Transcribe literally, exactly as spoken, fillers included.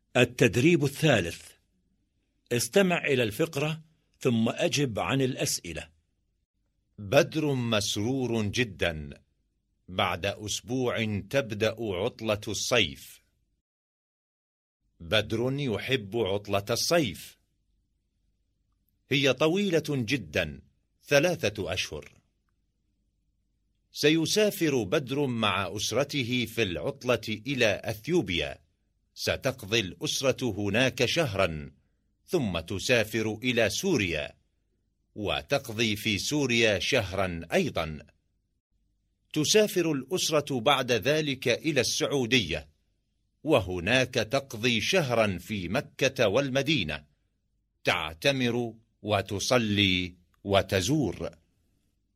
التدريب الثالث. استمع إلى الفقرة ثم أجب عن الأسئلة. بدر مسرور جدا. بعد أسبوع تبدأ عطلة الصيف. بدر يحب عطلة الصيف. هي طويلة جدا، ثلاثة أشهر. سيسافر بدر مع أسرته في العطلة إلى أثيوبيا. ستقضي الأسرة هناك شهرا، ثم تسافر إلى سوريا، وتقضي في سوريا شهرا أيضا. تسافر الأسرة بعد ذلك إلى السعودية، وهناك تقضي شهرا في مكة والمدينة، تعتمر وتصلي وتزور.